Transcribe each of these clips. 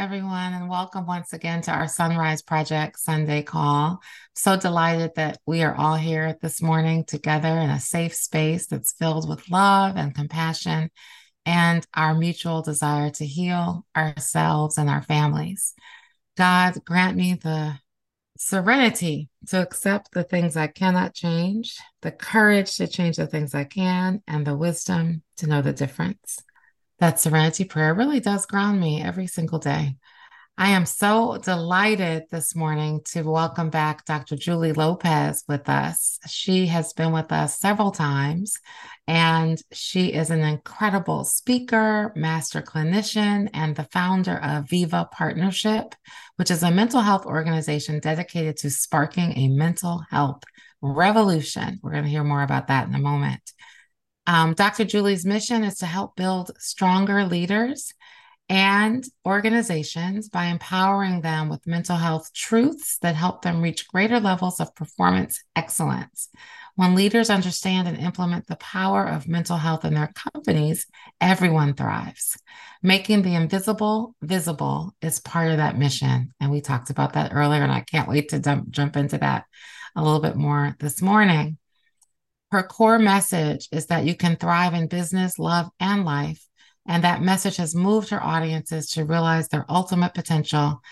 everyone, and welcome once again to our Sunrise Project Sunday call. So delighted that we are all here this morning together in a safe space that's filled with love and compassion and our mutual desire to heal ourselves and our families. God, grant me the serenity to accept the things I cannot change, the courage to change the things I can, and the wisdom to know the difference. That serenity prayer really does ground me every single day. I am so delighted this morning to welcome back Dr. Julie Lopez with us. She has been with us several times, and she is an incredible speaker, master clinician, and the founder of Viva Partnership, which is a mental health organization dedicated to sparking a mental health revolution. We're going to hear more about that in a moment. Dr. Julie's mission is to help build stronger leaders and organizations by empowering them with mental health truths that help them reach greater levels of performance excellence. When leaders understand and implement the power of mental health in their companies, everyone thrives. Making the invisible visible is part of that mission. And we talked about that earlier, and I can't wait to jump into that a little bit more this morning. Her core message is that you can thrive in business, love, and life. And that message has moved her audiences to realize their ultimate potential,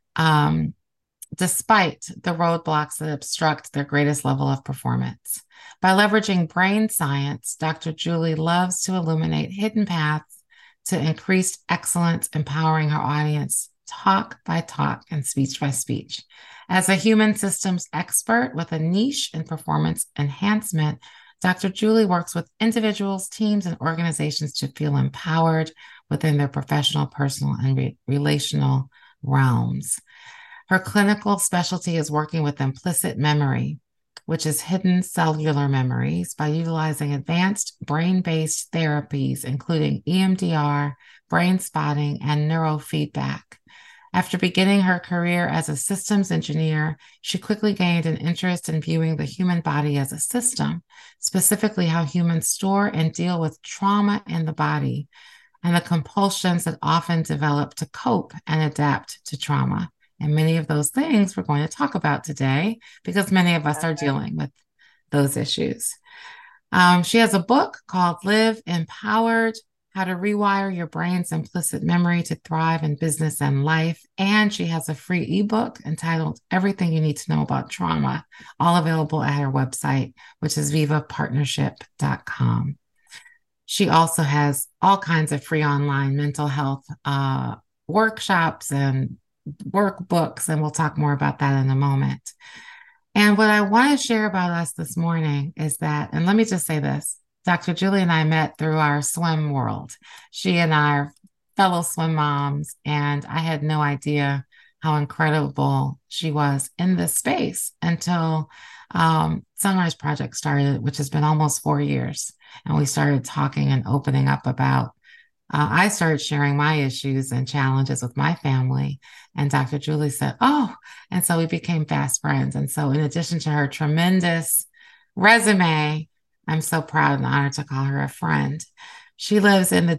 despite the roadblocks that obstruct their greatest level of performance. By leveraging brain science, Dr. Julie loves to illuminate hidden paths to increased excellence, empowering her audience talk by talk and speech by speech. As a human systems expert with a niche in performance enhancement, Dr. Julie works with individuals, teams, and organizations to feel empowered within their professional, personal, and relational realms. Her clinical specialty is working with implicit memory, which is hidden cellular memories, by utilizing advanced brain-based therapies, including EMDR, brain spotting, and neurofeedback. After beginning her career as a systems engineer, she quickly gained an interest in viewing the human body as a system, specifically how humans store and deal with trauma in the body and the compulsions that often develop to cope and adapt to trauma. And many of those things we're going to talk about today because many of us are dealing with those issues. She has a book called Live Empowered: How to Rewire Your Brain's Implicit Memory to Thrive in Business and Life. And she has a free ebook entitled Everything You Need to Know About Trauma, all available at her website, which is vivapartnership.com. She also has all kinds of free online mental health workshops and workbooks, and we'll talk more about that in a moment. And what I want to share about us this morning is that, and let me just say this, Dr. Julie and I met through our swim world. She and I are fellow swim moms, and I had no idea how incredible she was in this space until Sunrise Project started, which has been almost 4 years. And we started talking and opening up about, I started sharing my issues and challenges with my family. And Dr. Julie said, oh, and so we became fast friends. And so in addition to her tremendous resume, I'm so proud and honored to call her a friend. She lives in the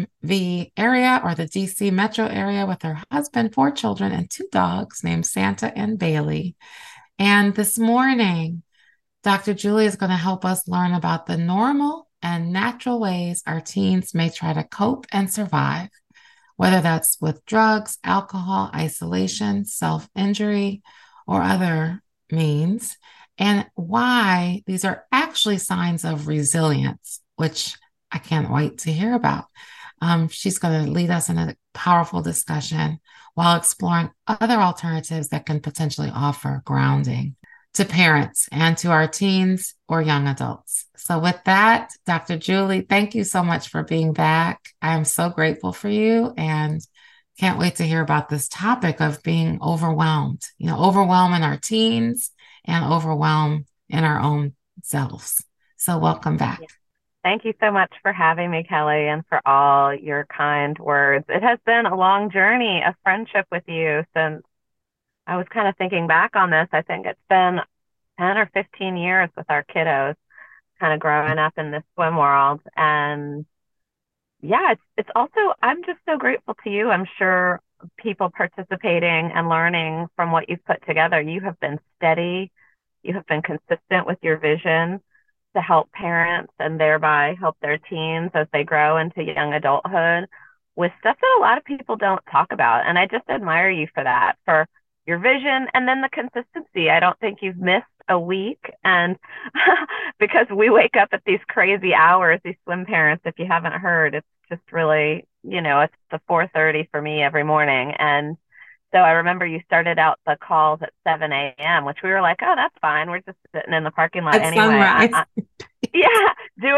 DMV area, or the DC metro area, with her husband, 4 children, and 2 dogs named Santa and Bailey. And this morning, Dr. Julie is going to help us learn about the normal and natural ways our teens may try to cope and survive, whether that's with drugs, alcohol, isolation, self-injury, or other means, and why these are actually signs of resilience, which I can't wait to hear about. She's going to lead us in a powerful discussion while exploring other alternatives that can potentially offer grounding to parents and to our teens or young adults. So with that, Dr. Julie, thank you so much for being back. I am so grateful for you and can't wait to hear about this topic of being overwhelmed, overwhelm in our teens and overwhelm in our own selves. So welcome back. Yeah. Thank you so much for having me, Kelly, and for all your kind words. It has been a long journey of friendship with you since I was kind of thinking back on this. I think it's been 10 or 15 years with our kiddos, kind of growing up in this swim world. And yeah, it's also, I'm just so grateful to you. I'm sure people participating and learning from what you've put together. You have been steady. You have been consistent with your vision to help parents and thereby help their teens as they grow into young adulthood with stuff that a lot of people don't talk about. And I just admire you for that, for your vision and then the consistency. I don't think you've missed a week. And because we wake up at these crazy hours, these swim parents, if you haven't heard, it's just really, it's the 4:30 for me every morning. And so I remember you started out the calls at 7 a.m., which we were like, oh, that's fine. We're just sitting in the parking lot At anyway. sunrise. Yeah,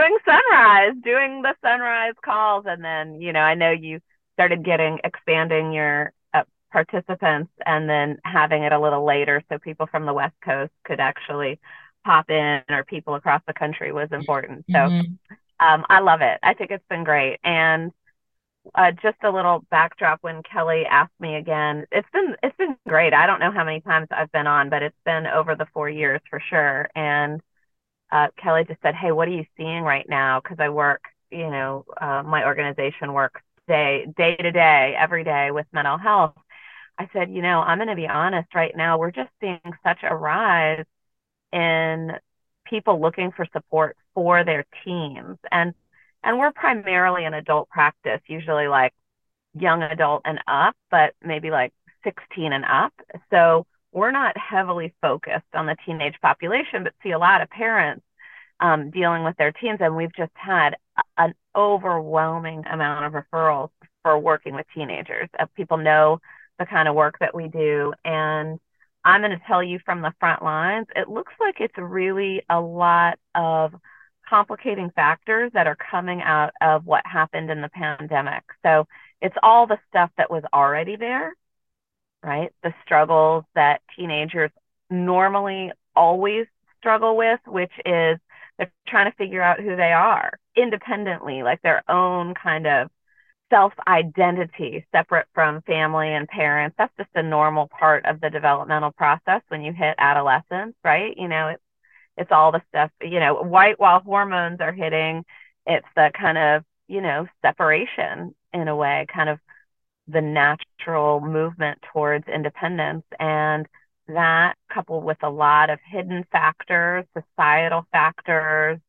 doing the sunrise calls. And then, I know you started expanding your participants and then having it a little later so people from the West Coast could actually pop in, or people across the country was important. So I love it. I think it's been great. And just a little backdrop, when Kelly asked me again, it's been great. I don't know how many times I've been on, but it's been over the 4 years for sure. And Kelly just said, hey, what are you seeing right now? Because I work, my organization works day to day, every day with mental health. I said, I'm going to be honest right now. We're just seeing such a rise in people looking for support for their teens. And we're primarily an adult practice, usually like young adult and up, but maybe like 16 and up. So we're not heavily focused on the teenage population, but see a lot of parents dealing with their teens. And we've just had an overwhelming amount of referrals for working with teenagers. People know the kind of work that we do. And I'm going to tell you from the front lines, it looks like it's really a lot of complicating factors that are coming out of what happened in the pandemic. So it's all the stuff that was already there, right? The struggles that teenagers normally always struggle with, which is they're trying to figure out who they are independently, like their own kind of self-identity separate from family and parents. That's just a normal part of the developmental process when you hit adolescence, right? It's all the stuff, while hormones are hitting, it's the kind of, separation in a way, kind of the natural movement towards independence. And that, coupled with a lot of hidden factors, societal factors,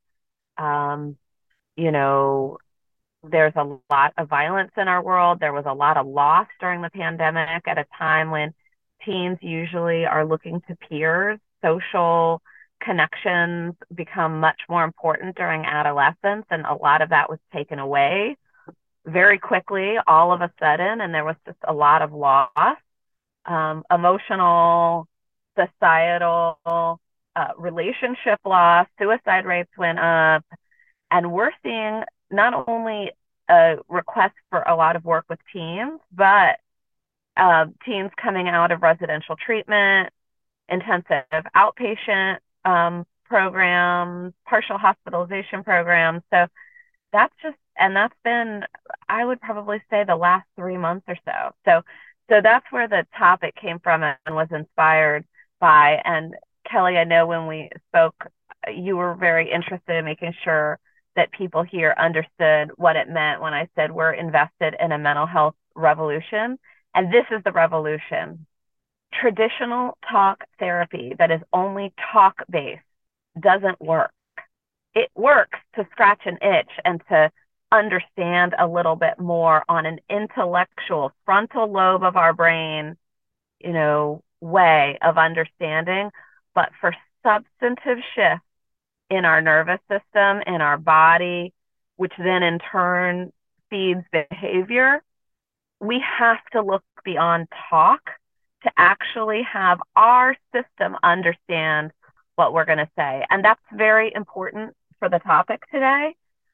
you know, there's a lot of violence in our world. There was a lot of loss during the pandemic at a time when teens usually are looking to peers. Social connections become much more important during adolescence, and a lot of that was taken away very quickly, all of a sudden, and there was just a lot of loss, emotional, societal, relationship loss, suicide rates went up, and we're seeing not only a request for a lot of work with teens, but teens coming out of residential treatment, intensive outpatient programs, partial hospitalization programs. So that's been, I would probably say, the last 3 months or so. So that's where the topic came from and was inspired by. And Kelly, I know when we spoke, you were very interested in making sure that people here understood what it meant when I said we're invested in a mental health revolution. And this is the revolution. Traditional talk therapy that is only talk-based doesn't work. It works to scratch an itch and to understand a little bit more on an intellectual frontal lobe of our brain, way of understanding. But for substantive shifts in our nervous system, in our body, which then in turn feeds behavior, we have to look beyond talk to actually have our system understand what we're going to say. And that's very important for the topic today.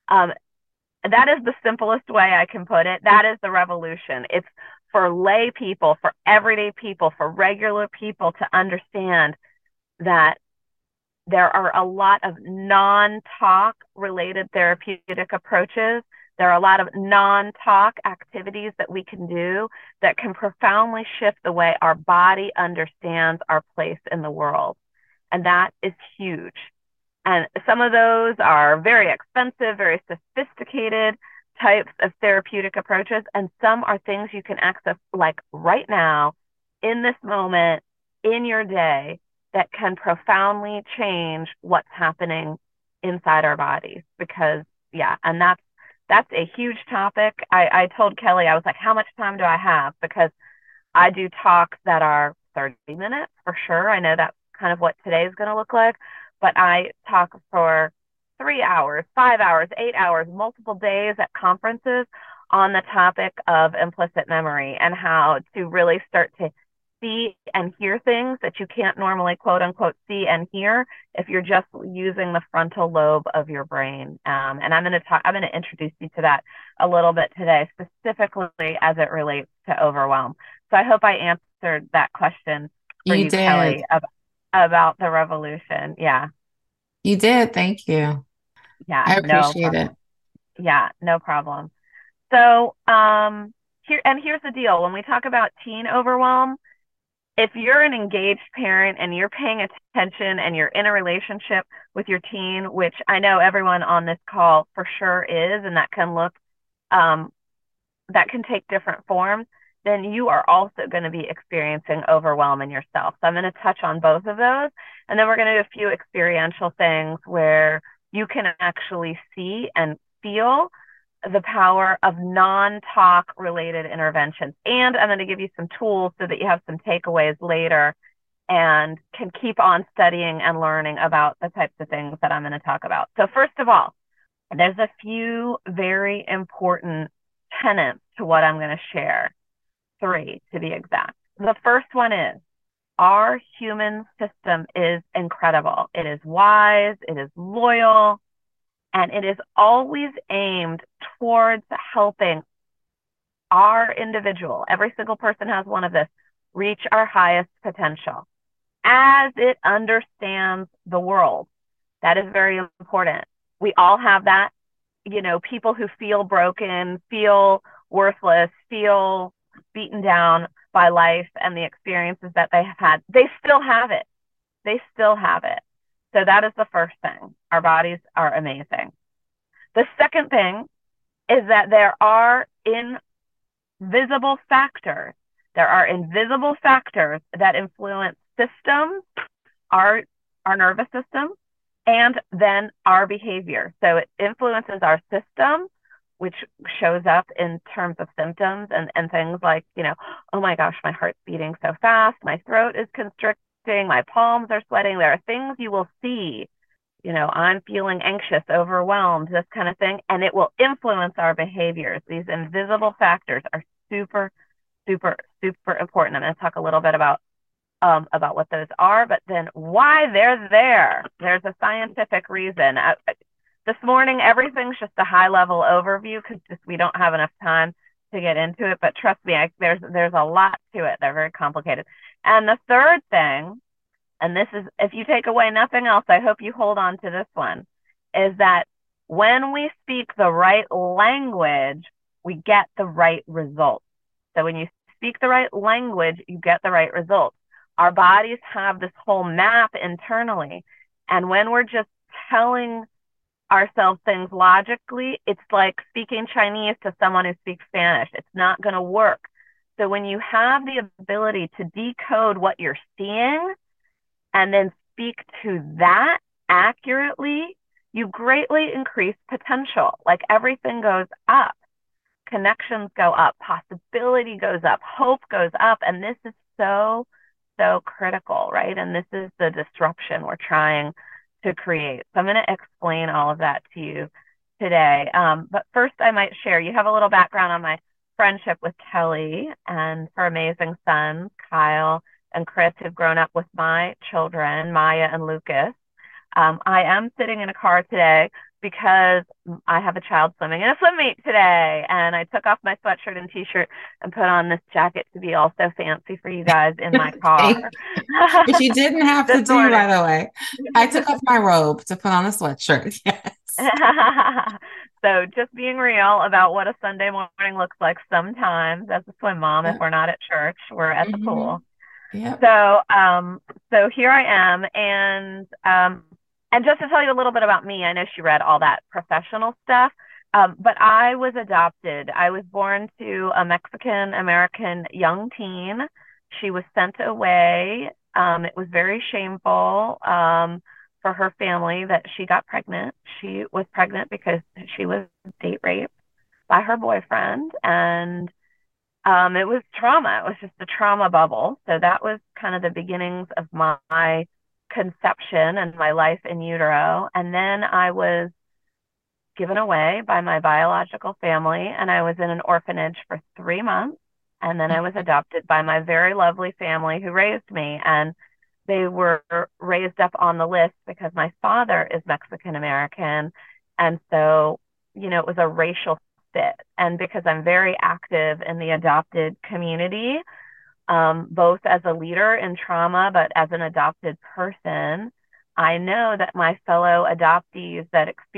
That is the simplest way I can put it. That is the revolution. It's for lay people, for everyday people, for regular people to understand that there are a lot of non-talk related therapeutic approaches. There are a lot of non-talk activities that we can do that can profoundly shift the way our body understands our place in the world. And that is huge. And some of those are very expensive, very sophisticated, types of therapeutic approaches, and some are things you can access like right now, in this moment, in your day, that can profoundly change what's happening inside our bodies. Because yeah, and that's a huge topic. I told Kelly, I was like, how much time do I have? Because I do talks that are 30 minutes for sure. I know that's kind of what today is going to look like, but I talk for 3 hours, 5 hours, 8 hours, multiple days at conferences on the topic of implicit memory and how to really start to see and hear things that you can't normally quote unquote see and hear if you're just using the frontal lobe of your brain. And I'm going to introduce you to that a little bit today, specifically as it relates to overwhelm. So I hope I answered that question for You you, did. Kelly, about the revolution. Yeah. You did. Thank you. Yeah. I No appreciate problem. it. Yeah. No problem. So, here's the deal. When we talk about teen overwhelm, if you're an engaged parent and you're paying attention and you're in a relationship with your teen, which I know everyone on this call for sure is, and um, that can take different forms, then you are also going to be experiencing overwhelm in yourself. So I'm going to touch on both of those. And then we're going to do a few experiential things where you can actually see and feel the power of non-talk related interventions. And I'm going to give you some tools so that you have some takeaways later and can keep on studying and learning about the types of things that I'm going to talk about. So first of all, there's a few very important tenets to what I'm going to share, 3 to be exact. The first one is our human system is incredible. It is wise, it is loyal, and it is always aimed towards helping our individual, every single person has one of this, reach our highest potential as it understands the world. That is very important. We all have that. People who feel broken, feel worthless, feel beaten down by life and the experiences that they have had, they still have it. They still have it. So that is the first thing. Our bodies are amazing. The second thing is that there are invisible factors. There are invisible factors that influence systems, our nervous system, and then our behavior. So it influences our system, which shows up in terms of symptoms and things like, oh my gosh, my heart's beating so fast, my throat is constricting, my palms are sweating. There are things you will see, I'm feeling anxious, overwhelmed, this kind of thing, and it will influence our behaviors. These invisible factors are super, super, super important. I'm going to talk a little bit about what those are, but then why they're there. There's a scientific reason. This morning, everything's just a high-level overview because we don't have enough time to get into it. But trust me, there's a lot to it. They're very complicated. And the third thing, and this is, if you take away nothing else, I hope you hold on to this one, is that when we speak the right language, we get the right results. So when you speak the right language, you get the right results. Our bodies have this whole map internally. And when we're just telling ourselves things logically, it's like speaking Chinese to someone who speaks Spanish. It's not going to work. So when you have the ability to decode what you're seeing and then speak to that accurately, you greatly increase potential. Like everything goes up. Connections go up, possibility goes up, hope goes up. And this is so, so critical, right? And this is the disruption we're trying to create. So I'm going to explain all of that to you today. But first, I might share, you have a little background on my friendship with Kelly and her amazing sons, Kyle and Chris, who've grown up with my children, Maya and Lucas. I am sitting in a car today because I have a child swimming in a swim meet today. And I took off my sweatshirt and t-shirt and put on this jacket to be all so fancy for you guys in my car. Which you didn't have to This do, by morning. the way. I took off my robe to put on a sweatshirt. Yes. So just being real about what a Sunday morning looks like sometimes as a swim mom, if Yep. we're not at church, we're at the pool. Yep. So here I am, and just to tell you a little bit about me, I know she read all that professional stuff. But I was adopted. I was born to a Mexican American young teen. She was sent away. It was very shameful for her family that she got pregnant. She was pregnant because she was date raped by her boyfriend, and it was trauma. It was just a trauma bubble. So that was kind of the beginnings of my conception and my life in utero. And then I was given away by my biological family, and I was in an orphanage for 3 months. And then I was adopted by my very lovely family who raised me. And they were raised up on the list because my father is Mexican American. And so, it was a racial fit. And because I'm very active in the adopted community, both as a leader in trauma, but as an adopted person, I know that my fellow adoptees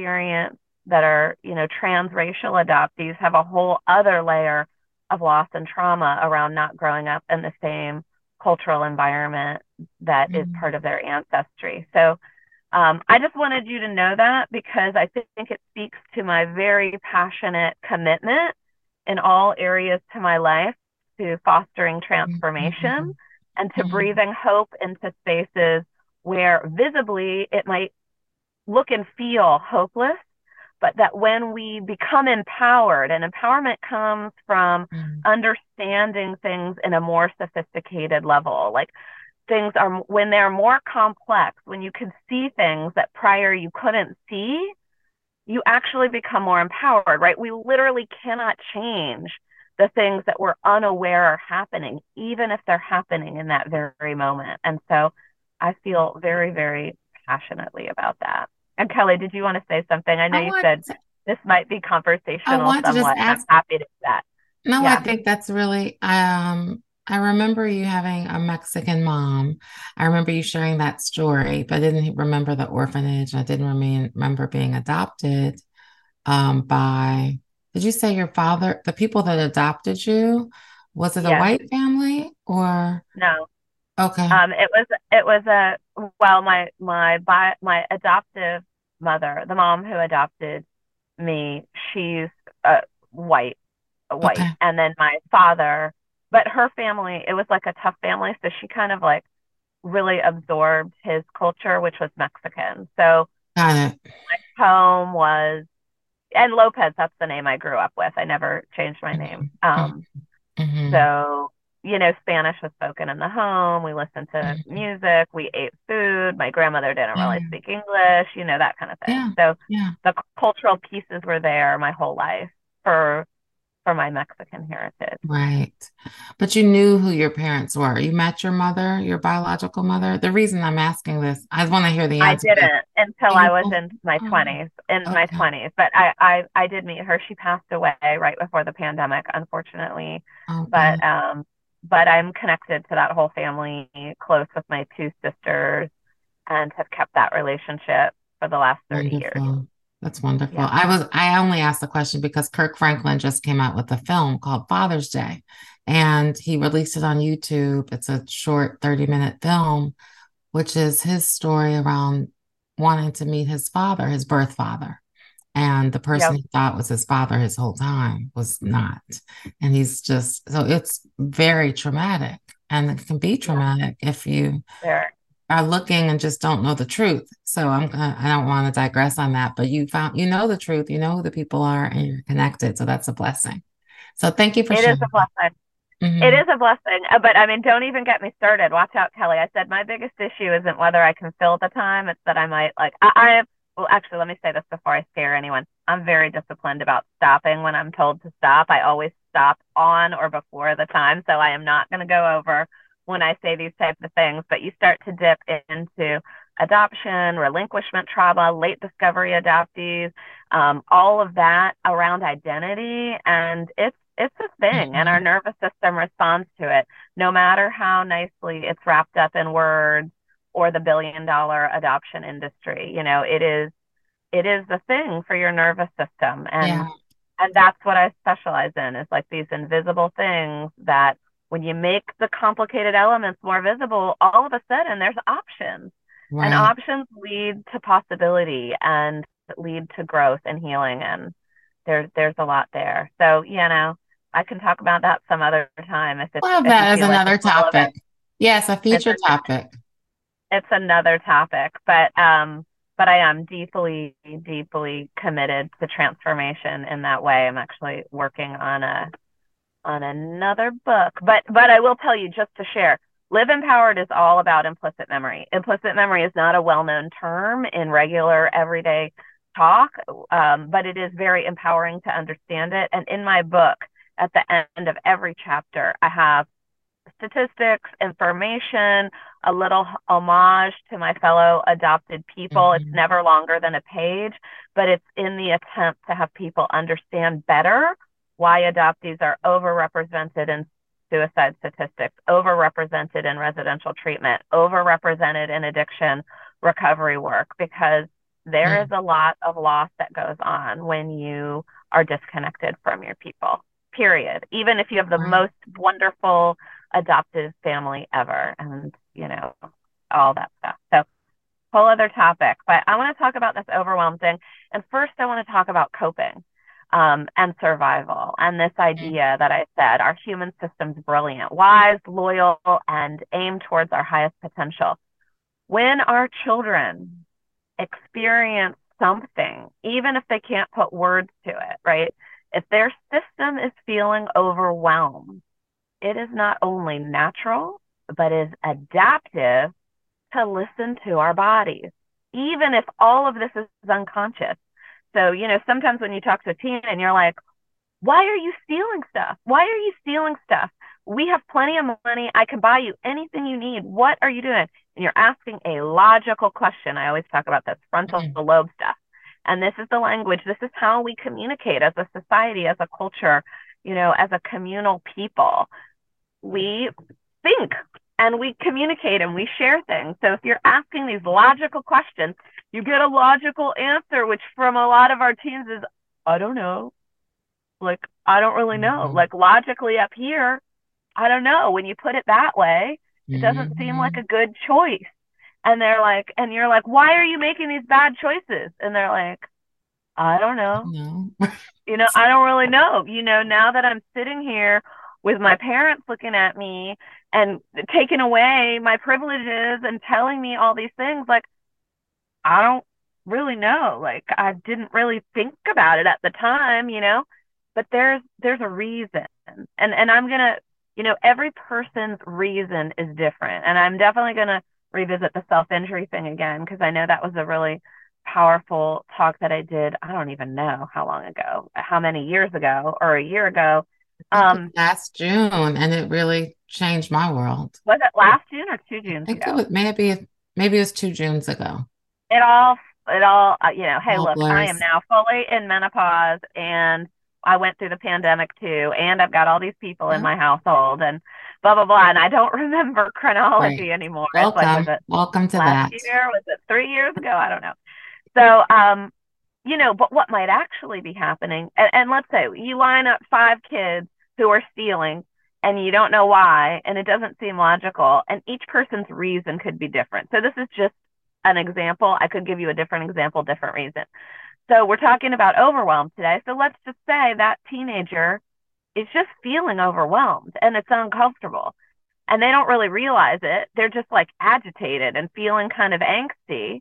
that are, transracial adoptees have a whole other layer of loss and trauma around not growing up in the same cultural environment that is Mhm. part of their ancestry. So I just wanted you to know that because I think it speaks to my very passionate commitment in all areas to my life to fostering transformation Mhm. and to Mhm. breathing hope into spaces where visibly it might look and feel hopeless, but that when we become empowered, and empowerment comes from Mhm. understanding things in a more sophisticated level, like things are when they're more complex, when you can see things that prior you couldn't see, you actually become more empowered, right? We literally cannot change the things that we're unaware are happening, even if they're happening in that very moment. And so I feel very, very passionately about that. And Kelly, did you want to say something? I know I you want said this might be I conversational want to just somewhat, and I'm ask. happy to do that. No, I Yeah. think that's really, I remember you having a Mexican mom. I remember you sharing that story, but I didn't remember the orphanage. I didn't remember being adopted by, did you say your father, the people that adopted you, was it a Yes. white family or, No. okay, It was a well, my adoptive mother, the mom who adopted me, she's uh, white, white, okay, and then my father, but her family, it was like a tough family, so she kind of like really absorbed his culture, which was Mexican. So got it. home was, and Lopez, that's the name I grew up with. I never changed my name. Mhm. Mhm. So, Spanish was spoken in the home. We listened to Mhm. music. We ate food. My grandmother didn't really Yeah, speak English, that kind of thing. yeah, So yeah. the cultural pieces were there my whole life for for my Mexican heritage. Right. But you knew who your parents were. You met your mother, your biological mother. The reason I'm asking this, I want to hear the I answer, but didn't until you I was both, in my oh, 20s, in my okay, 20s. But I did meet her. She passed away right before the pandemic, unfortunately. okay, But I'm connected to that whole family, close with my two sisters, and have kept that relationship for the last 30 years. wonderful. That's wonderful. Yeah. I only asked the question because Kirk Franklin just came out with a film called Father's Day, and he released it on YouTube. It's a short 30-minute film, which is his story around wanting to meet his father, his birth father. And the person Yep. he thought was his father his whole time was not. And he's just, so it's very traumatic. And it can be Yeah. traumatic if you There. are looking and just don't know the truth. So I don't want to digress on that, but you know the truth, you know who the people are, and you're connected. So that's a blessing. So thank you for It is a sharing. blessing. It Hmm. is a blessing, but I mean, don't even get me started. Watch out, Kelly. I said my biggest issue isn't whether I can fill the time; it's that I might like. Well, actually, let me say this before I scare anyone. I'm very disciplined about stopping when I'm told to stop. I always stop on or before the time, so I am not going to go over when I say these types of things. But you start to dip into adoption, relinquishment trauma, late discovery adoptees, all of that around identity, and it's a thing, and our Hmm. nervous system responds to it, no matter how nicely it's wrapped up in words or the billion-dollar adoption industry. It is the thing for your nervous system, and Yeah, that's what I specialize in, is like these invisible things that when you make the complicated elements more visible, all of a sudden there's options. And right. options lead to possibility and lead to growth and healing. And there's a lot there. So, I can talk about that some other time We'll have if you that as feel like another it's relevant. topic. Yes, a It's future topic. it's another topic, but I am deeply, deeply committed to transformation in that way. I'm actually working on another book, but I will tell you, just to share, Live Empowered is all about implicit memory. Implicit memory is not a well-known term in regular everyday talk, but it is very empowering to understand it. And in my book, at the end of every chapter, I have statistics, information, a little homage to my fellow adopted people. It's Mhm. never longer than a page, but it's in the attempt to have people understand better why adoptees are overrepresented in suicide statistics, overrepresented in residential treatment, overrepresented in addiction recovery work, because there is Mm. a lot of loss that goes on when you are disconnected from your people, period. Even if you have the Right. most wonderful adoptive family ever, and all that stuff. So whole other topic, but I want to talk about this overwhelm thing. And first I want to talk about coping, and survival, and this Mm. idea that I said our human system's brilliant, wise, loyal, and aimed towards our highest potential. When our children experience something, even if they can't put words to it, right? If their system is feeling overwhelmed, it is not only natural, but is adaptive to listen to our bodies, even if all of this is unconscious. So, sometimes when you talk to a teen and you're like, why are you stealing stuff? Why are you stealing stuff? We have plenty of money. I can buy you anything you need. What are you doing? And you're asking a logical question. I always talk about this frontal Mm. lobe stuff. And this is the language. This is how we communicate as a society, as a culture, as a communal people. We think and we communicate and we share things. So if you're asking these logical questions, you get a logical answer, which from a lot of our teens is, I don't know. Like, I don't really know. Mhm. Like, logically up here, I don't know. When you put it that way, it doesn't seem like a Mhm. good choice. And they're like, and you're like, why are you making these bad choices? And they're like, I don't know. No. I don't really know. Now that I'm sitting here with my parents looking at me and taking away my privileges and telling me all these things, like, I don't really know. Like, I didn't really think about it at the time. But there's a reason. And I'm gonna, every person's reason is different. And I'm definitely gonna revisit the self-injury thing again, because I know that was a really powerful talk that I did. I don't even know how long ago, how many years ago, or a year ago. I think it was Um, last June, and it really changed my world. was it last June or two I Junes think it ago? was maybe it was 2 Junes ago. it all it all hey, All look, I am blurs. now fully in menopause, and I went through the pandemic too, and I've got all these people in Yep. my household, and blah blah blah, and I don't remember chronology Great. anymore. It's like, was Welcome. it Welcome to last that. year, was it 3 years ago? I don't know. So but what might actually be happening, and let's say you line up 5 kids who are stealing, and you don't know why, and it doesn't seem logical, and each person's reason could be different. So this is just an example. I could give you a different example, different reason. So we're talking about overwhelm today. So let's just say that teenager is just feeling overwhelmed and it's uncomfortable, and they don't really realize it. They're just like agitated and feeling kind of angsty,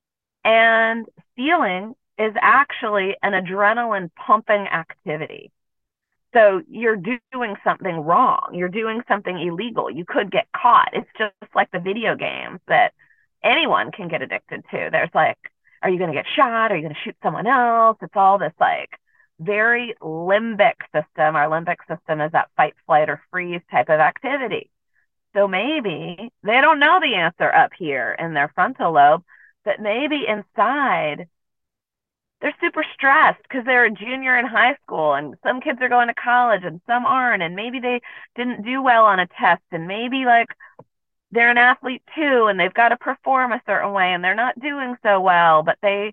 and stealing is actually an adrenaline pumping activity. So you're doing something wrong. You're doing something illegal. You could get caught. It's just like the video games that anyone can get addicted to. There's like, are you going to get shot? Are you going to shoot someone else? It's all this like very limbic system. Our limbic system is that fight, flight, or freeze type of activity. So maybe they don't know the answer up here in their frontal lobe, but maybe inside they're super stressed because they're a junior in high school, and some kids are going to college and some aren't, and maybe they didn't do well on a test, and maybe like they're an athlete too and they've got to perform a certain way and they're not doing so well, but they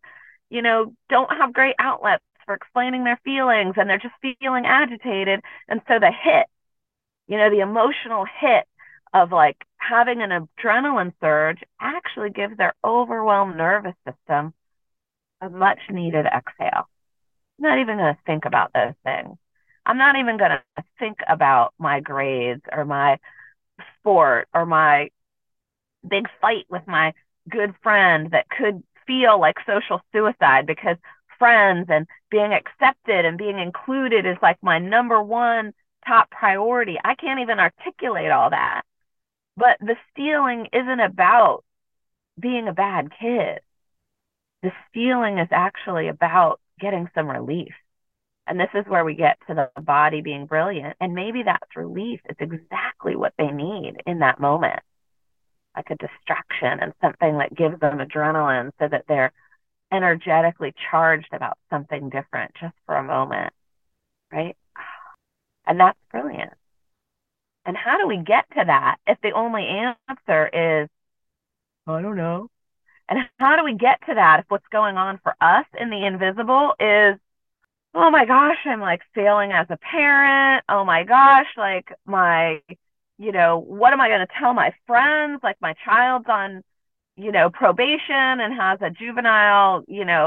don't have great outlets for explaining their feelings, and they're just feeling agitated. And so the hit, the emotional hit of like having an adrenaline surge actually gives their overwhelmed nervous system a much needed exhale. I'm not even going to think about those things. I'm not even going to think about my grades or my sport or my big fight with my good friend that could feel like social suicide, because friends and being accepted and being included is like my number one top priority. I can't even articulate all that. But the stealing isn't about being a bad kid. The stealing is actually about getting some relief. And this is where we get to the body being brilliant. And maybe that's relief. It's exactly what they need in that moment, like a distraction and something that gives them adrenaline so that they're energetically charged about something different just for a moment, right? And that's brilliant. And how do we get to that if the only answer is, I don't know? And how do we get to that if what's going on for us in the invisible is, oh my gosh, I'm like failing as a parent. Oh my gosh, like what am I going to tell my friends? Like my child's on, probation and has a juvenile,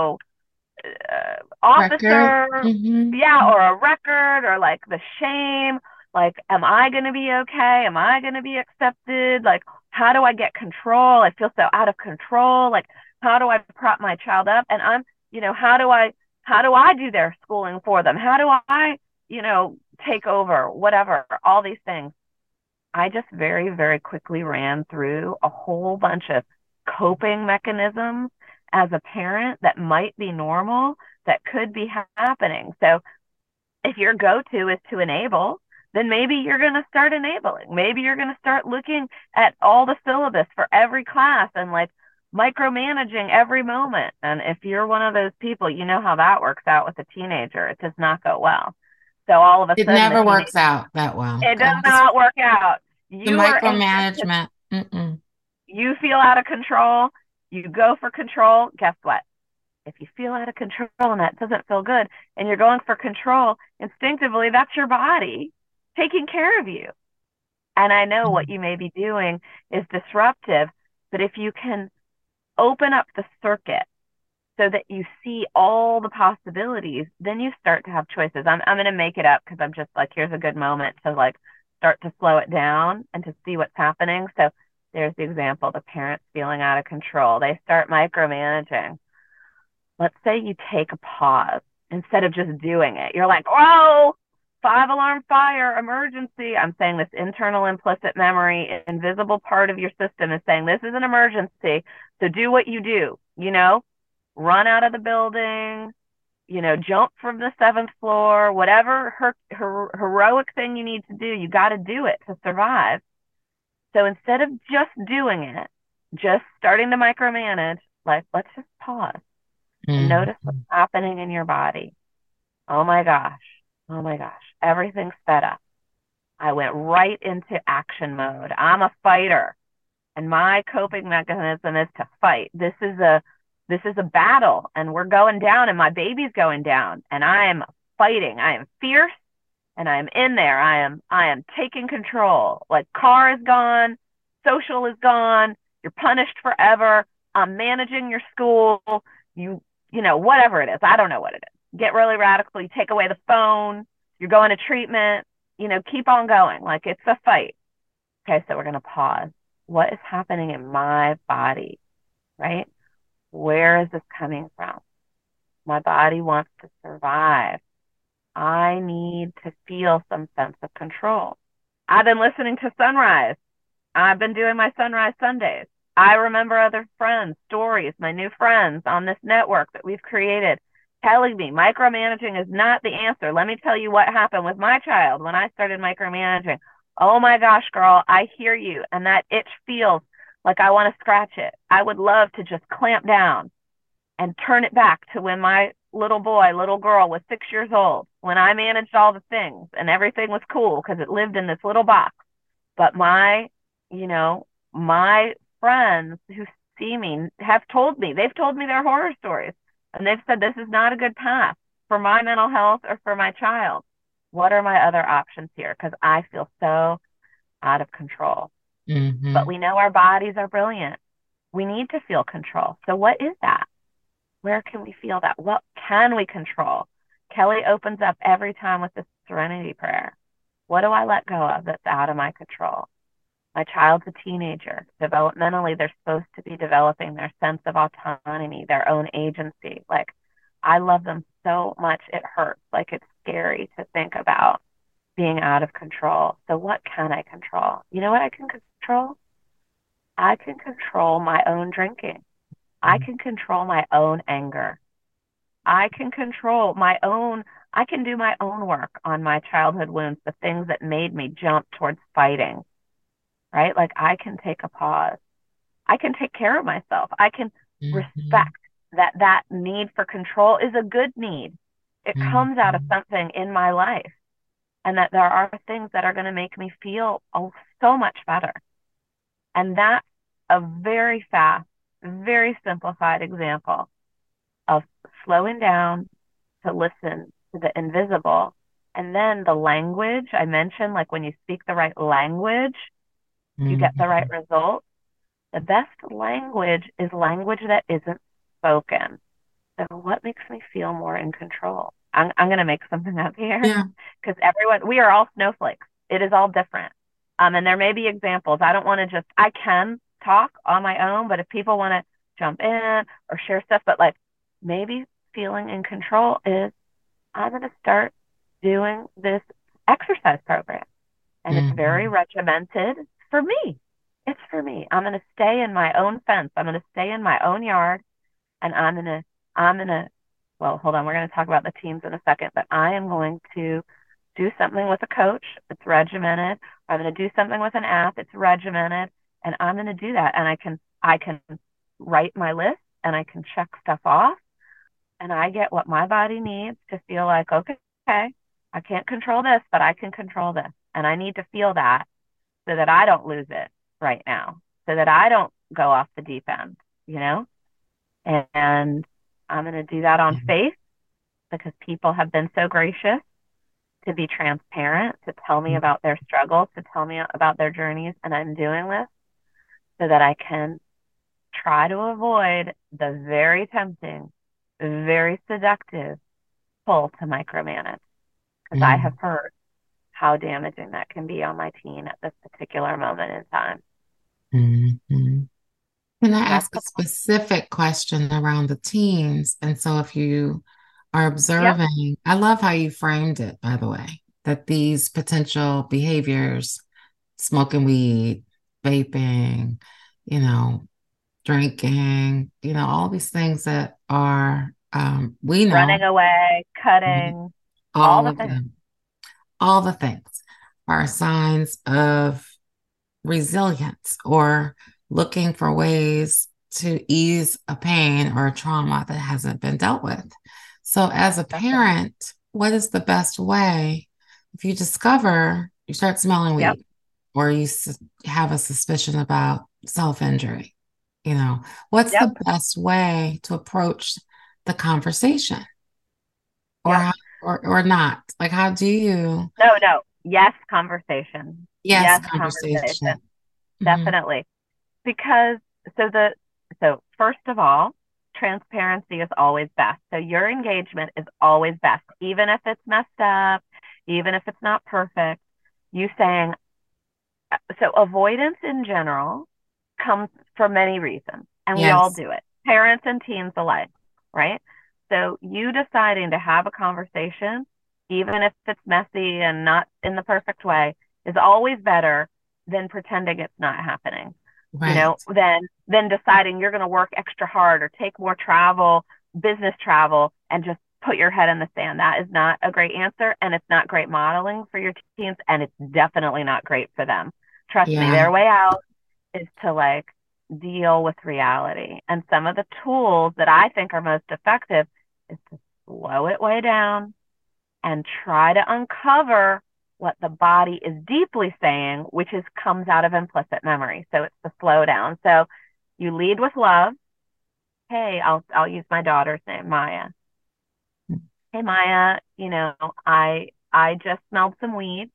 Record. officer, Mm-hmm. yeah, or a record, or like the shame. Like, am I going to be okay? Am I going to be accepted? Like, how do I get control? I feel so out of control. Like, how do I prop my child up? And how do I do their schooling for them? How do I, take over, whatever, all these things. I just very, very quickly ran through a whole bunch of coping mechanisms as a parent that might be normal, that could be happening. So if your go-to is to enable, then maybe you're going to start enabling. Maybe you're going to start looking at all the syllabus for every class and like micromanaging every moment. And if you're one of those people, you know how that works out with a teenager. It does not go well. So all of a It sudden, the never teenager, works out that well. it does not work out. The You are anxious. micromanagement. Mm-mm. You feel out of control. You go for control. Guess what? If you feel out of control and that doesn't feel good and you're going for control, instinctively, that's your body taking care of you. And I know what you may be doing is disruptive, but if you can open up the circuit so that you see all the possibilities, then you start to have choices. I'm going to make it up because I'm just like, here's a good moment to like start to slow it down and to see what's happening. So there's the example, the parents feeling out of control. They start micromanaging. Let's say you take a pause instead of just doing it. You're like, whoa, 5 alarm fire, emergency. I'm saying this internal implicit memory, invisible part of your system is saying this is an emergency. So do what you do, run out of the building, jump from the 7th floor, whatever heroic thing you need to do, you got to do it to survive. So instead of just doing it, just starting to micromanage, like, let's just pause and Mm. notice what's happening in your body. Oh my gosh. Oh my gosh. Everything's sped up. I went right into action mode. I'm a fighter, and my coping mechanism is to fight. This is a battle, and we're going down, and my baby's going down, and I am fighting. I am fierce, and I am in there. I am taking control. Like, car is gone, social is gone. You're punished forever. I'm managing your school. Whatever it is. I don't know what it is. Get really radical. You take away the phone. You're going to treatment. Keep on going. Like, it's a fight. Okay, so we're going to pause. What is happening in my body, right? Where is this coming from? My body wants to survive. I need to feel some sense of control. I've been listening to Sunrise. I've been doing my Sunrise Sundays. I remember other friends, stories, my new friends on this network that we've created telling me micromanaging is not the answer. Let me tell you what happened with my child when I started micromanaging. Oh my gosh, girl, I hear you. And that itch feels like I want to scratch it. I would love to just clamp down and turn it back to when my little boy, little girl was 6 years old, when I managed all the things and everything was cool because it lived in this little box. But my friends who see me they've told me their horror stories, and they've said this is not a good path for my mental health or for my child. What are my other options here? Because I feel so out of control. Mm-hmm. But we know our bodies are brilliant. We need to feel control. So what is that? Where can we feel that? What can we control? Kelly opens up every time with the serenity prayer. What do I let go of that's out of my control? My child's a teenager. Developmentally, they're supposed to be developing their sense of autonomy, their own agency. Like, I love them so much, it hurts. Like, it's scary to think about being out of control. So, what can I control? You know what I can control? I can control my own drinking. I can control my own anger. I can control my own, I can do my own work on my childhood wounds, the things that made me jump towards fighting, right? Like I can take a pause. I can take care of myself. I can Mhm. respect that that need for control is a good need. It comes out of Mhm. something in my life, and that there are things that are going to make me feel oh, so much better. And that's a very fast, very simplified example of slowing down to listen to the invisible. And then the language I mentioned, like when you speak the right language, you get the right Mhm. result. The best language is language that isn't spoken. So what makes me feel more in control? I'm going to make something up here Yeah. because everyone, we are all snowflakes. It is all different. And there may be examples. I don't want to just, I can talk on my own, but if people want to jump in or share stuff, but like maybe feeling in control is I'm going to start doing this exercise program. And it's very Mhm. regimented for me. It's for me. I'm going to stay in my own fence. I'm going to stay in my own yard and I'm going to, well, hold on. We're going to talk about the teams in a second, but I am going to do something with a coach. It's regimented. I'm going to do something with an app. It's regimented. And I'm going to do that. And I can write my list and I can check stuff off and I get what my body needs to feel like, okay, I can't control this, but I can control this. And I need to feel that so that I don't lose it right now, so that I don't go off the deep end, you know? And I'm going to do that on Mhm. faith because people have been so gracious to be transparent, to tell me about their struggles, to tell me about their journeys. And I'm doing this so that I can try to avoid the very tempting, very seductive pull to micromanage because I have Mhm. heard how damaging that can be on my teen at this particular moment in time. Mhm. Can I So that's ask a the plan. specific question around the teens? And so, if you are Yep, observing, I love how you framed it, by the way, that these potential behaviors, smoking weed, vaping, you know, drinking, all these things that are, we know, running away, right, cutting, all all the of things. them, all the things are signs of resilience or looking for ways to ease a pain or a trauma that hasn't been dealt with. So, as a Definitely. parent, what is the best way if you discover you start smelling Yep, weed or you have a suspicion about self injury? What's yep, the best way to approach the conversation or yep. how, or not? Like, how do you, No, no. Yes, conversation. yes, Yes, conversation. conversation. Hmm. Definitely. Because so the so first of all, transparency is always best. So your engagement is always best, even if it's messed up, even if it's not perfect. You saying so avoidance in general comes for many reasons, and we all Yes, do it, parents and teens alike, right? So you deciding to have a conversation, even if it's messy and not in the perfect way, is always better than pretending it's not happening. right. Than deciding you're going to work extra hard or take more travel, business travel, and just put your head in the sand. That is not a great answer, and it's not great modeling for your teens, and it's definitely not great for them. Trust me, Yeah. their way out is to like deal with reality. And some of the tools that I think are most effective is to slow it way down and try to uncover what the body is deeply saying, which is comes out of implicit memory. So it's the slow down. So you lead with love. Hey, I'll use my daughter's name, Maya. Hey Maya, I just smelled some weed.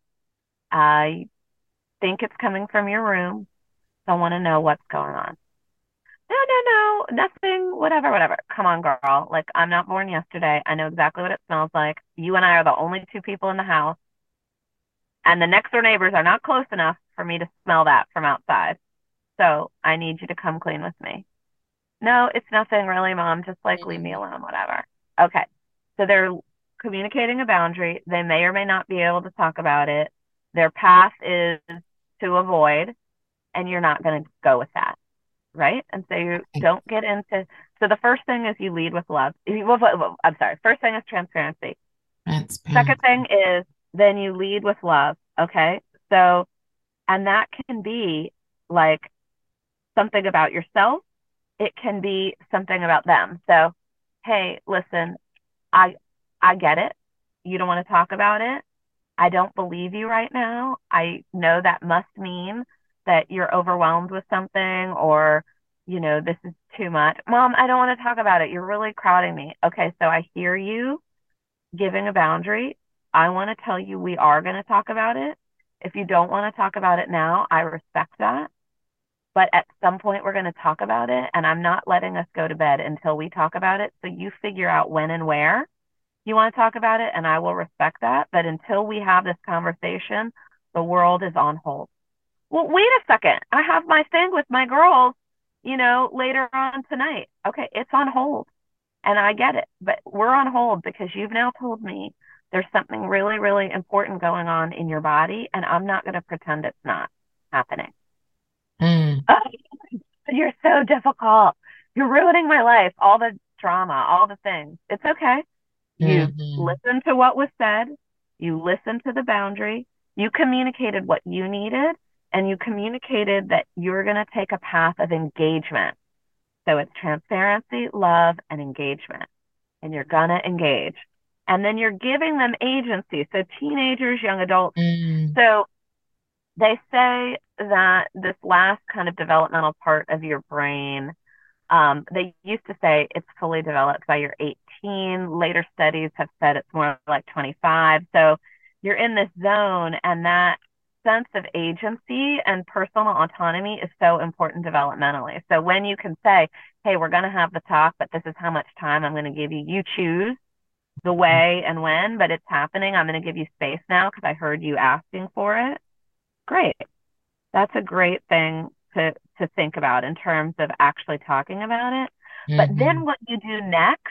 I think it's coming from your room. So I want to know what's going on. no, no, no, nothing, whatever, whatever. Come on, girl. Like, I'm not born yesterday. I know exactly what it smells like. You and I are the only two people in the house, and the next door neighbors are not close enough for me to smell that from outside. So I need you to come clean with me. No, it's nothing really, mom. Just like leave me Mhm. alone, whatever. Okay. So they're communicating a boundary. They may or may not be able to talk about it. Their path is to avoid, and you're not going to go with that, right? And so you Right. don't get into. So the first thing is you lead with love. I'm sorry. First thing is transparency. Second Transparent. thing is then you lead with love. Okay. So, and that can be like something about yourself. It can be something about them. So, hey, listen, I I get it. You don't want to talk about it. I don't believe you right now. I know that must mean that you're overwhelmed with something or, this is too much. Mom, I don't want to talk about it. You're really crowding me. Okay, so I hear you giving a boundary. I want to tell you we are going to talk about it. If you don't want to talk about it now, I respect that. But at some point, we're going to talk about it, and I'm not letting us go to bed until we talk about it. So you figure out when and where you want to talk about it, and I will respect that. But until we have this conversation, the world is on hold. Well, wait a second. I have my thing with my girls, later on tonight. Okay, it's on hold. And I get it, but we're on hold because you've now told me there's something really, really important going on in your body, and I'm not going to pretend it's not happening. Mm. Oh, you're so difficult. You're ruining my life. All the drama, all the things. It's okay. You Mhm. listened to what was said. You listened to the boundary. You communicated what you needed, and you communicated that you're going to take a path of engagement. So it's transparency, love, and engagement. And you're going to engage. And then you're giving them agency. So teenagers, young adults. Mm. So they say that this last kind of developmental part of your brain, they used to say it's fully developed by your 18. Later studies have said it's more like 25. So you're in this zone, and that sense of agency and personal autonomy is so important developmentally. So when you can say, hey, we're going to have the talk, but this is how much time I'm going to give you, you choose the way and when, but it's happening. I'm going to give you space now because I heard you asking for it. Great. That's a great thing to think about in terms of actually talking about it. But then Mhm. what you do next,